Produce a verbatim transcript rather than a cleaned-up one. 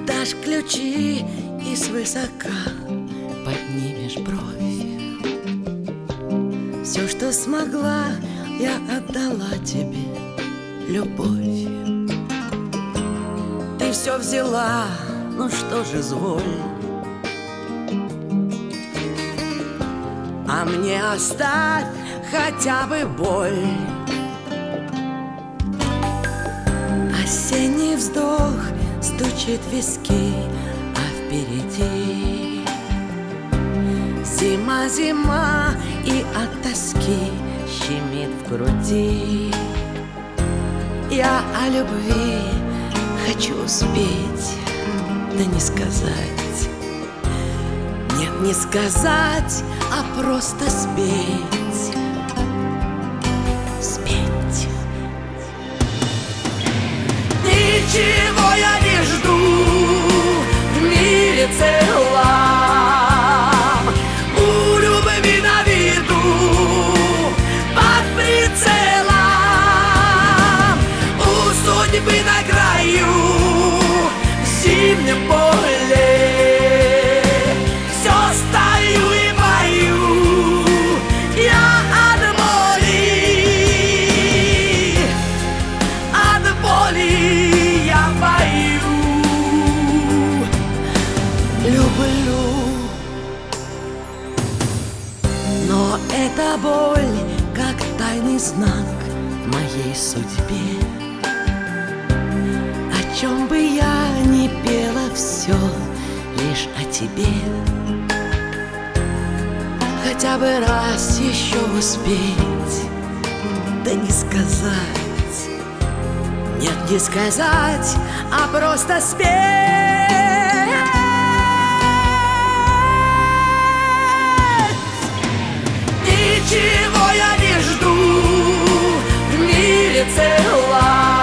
Отдашь ключи и свысока поднимешь бровь. Все, что смогла, я отдала тебе, любовь. Ты все взяла, ну что же, изволь. А мне оставь хотя бы боль. Осенний вздох стучит в виски, а впереди зима, зима, и от тоски щемит в груди. Я о любви хочу успеть, да не сказать. Нет, не сказать, а просто спеть. Спеть. Ничего я не жду в мире целом. У любви на виду, под прицелом. У судьбы на краю, в зимнем поле. Все стою и пою я от боли, от боли я пою. Люблю, но эта боль как тайный знак в моей судьбе. О чем бы я ни пела, все лишь о тебе. Хотя бы раз еще успеть, да не сказать. Нет, не сказать, а просто спеть. Ничего я не жду в мире целом.